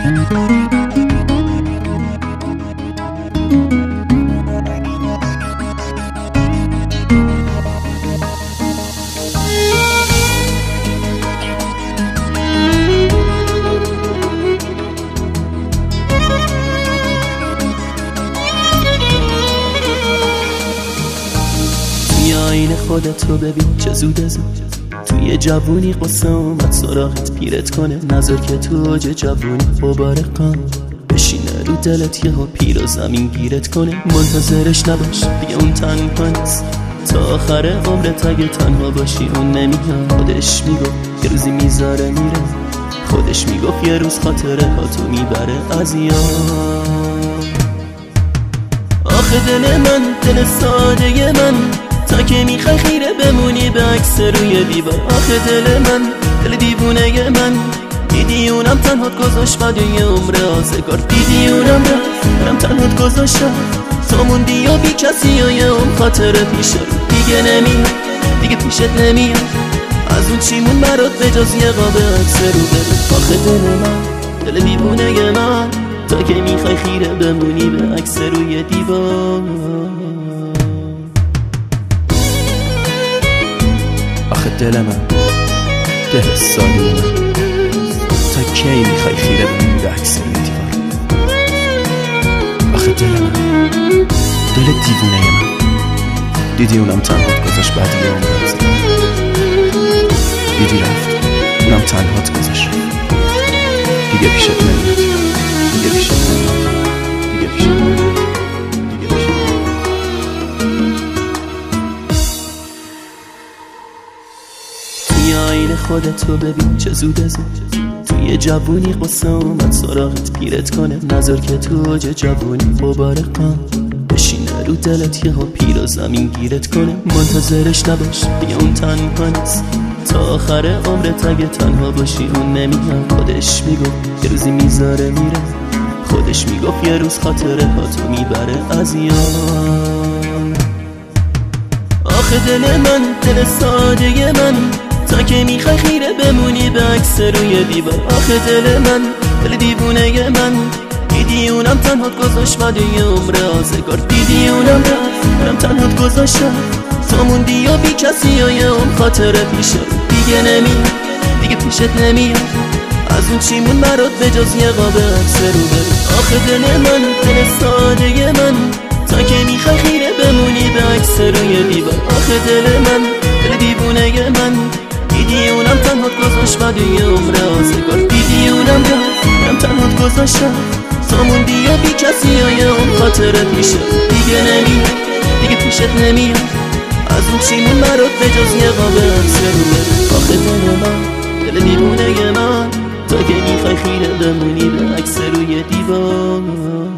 آینه خودتو ببین چه زود از توی جوونی قصه اومد سراغت پیرت کنه. نظر که تو اوج جوونی غبار قم بشینه رو دلت یهو پیر و زمین گیرت کنه. منتظرش نباش دیگه اون تنها نیست تا آخر عمرت. اگه تنها باشی اون نمیاد. خودش میگفت یه روزی میذاره میره. خودش میگفت یه روز خاطره هاتو میبره از یاد. آخه دل من دل ساده من تا که میخوای خیره بمونی به عکس روی دیوار. آخه دل من دل دیوونه من دیدی اونم تنهات گذاشت بعد یه عمر آزگار. دیدی اونم رفت تنهات گذاشتم تو موندی و بی کسی و یه عمر خاطره پیش رو دیگه نمیاد دیگه پیشت نمیاد. از اون چیمون برات به جز یه قاب عکس رو برو. آخه دل من دل دیوونه من تا که میخوای خیره بمونی به عکس روی دیوار. آخه دل من دل ساده من تا کی میخوای خیره بمونی به عکس روی دیوار. آخه دل من دل دیوونه من دیدی اونم تنهات گذاشت بعد یه عمر آزگار. دیدی رفت اونم تنهات گذاشت دیگه پیشت نمیاد دیگه پیشت نمیاد دیگه پیشت نمیاد. توی آینه خودتو ببین چه زود از توی جوونی قصه اومد سراغت پیرت کنه. نظر که تو اوج جوونی غبار قم بشینه رو دلت یهو پیر و زمین گیرت کنه. منتظرش نباش دیگه اون تنها نیست تا آخر عمرت. اگه تنها باشی اون نمیاد. خودش میگفت یه روزی میذاره میره. خودش میگفت یه روز خاطره هاتو میبره از یاد. آخه دل من دل ساده من تا که میخوای خیره بمونی به عکس روی دیوار. آخه دل من دل دیوونه من دیدی اونم تنهات گذاشت بعد یه عمر آزگار. دیدی اونم رفت تنهات گذاشتم تو موندی و بی کسی و یه عمر خاطره پیش رو دیگه نمیاد دیگه پیشت نمیاد. از اون چیمون برات به جز یه قاب عکس رو برو. آخه دل من دل ساده من تا که میخوای خیره بمونی به عکس روی دیوار. آخه دل من دل دیوونه من دیدی اونم تنهات گذاشت بعد یه عمر آزگار. دیدی اونم رفت تنهات گذاشتم تو موندی و بی کسی و یه عمر خاطره پیش رو دیگه نمیاد دیگه پیشت نمیاد. از اون چیمون برات به جز یه قاب عکس رو برو. آخه دل من دل دیوونه من تا که میخوای خیره بمونی به عکس روی دیوار.